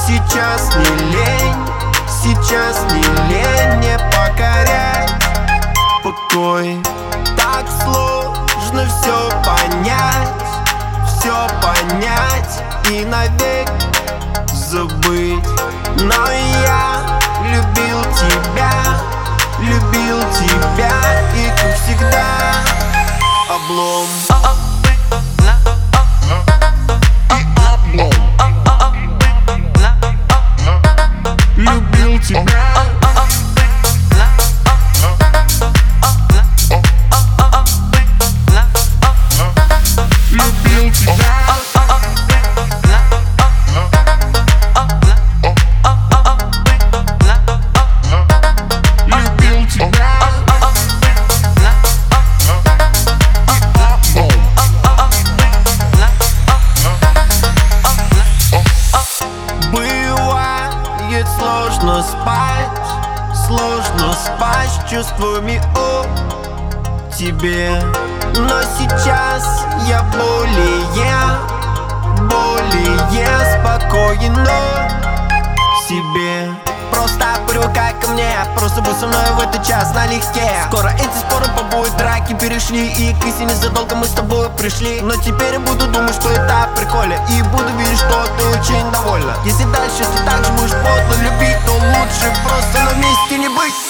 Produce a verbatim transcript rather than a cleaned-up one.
сейчас не лень, сейчас не лень мне покорять покой. Так сложно все понять, все понять и навек забыть. Но я любил тебя, любил тебя, и как всегда облом. Любил тебя. Любил тебя. Любил тебя. Бывает сложно спать, сложно спать с чувствами о тебе. Но сейчас я более, более спокоен о себе. Просто привыкай ко мне, просто будь со мной в этот час налегке. Скоро эти споры, побои, драки перешли, и к истине задолго мы с тобой пришли. Но теперь я буду думать, что это прикольно, и буду видеть, что ты очень довольна. Если дальше ты так же будешь подло любить, то лучше просто на месте не быть.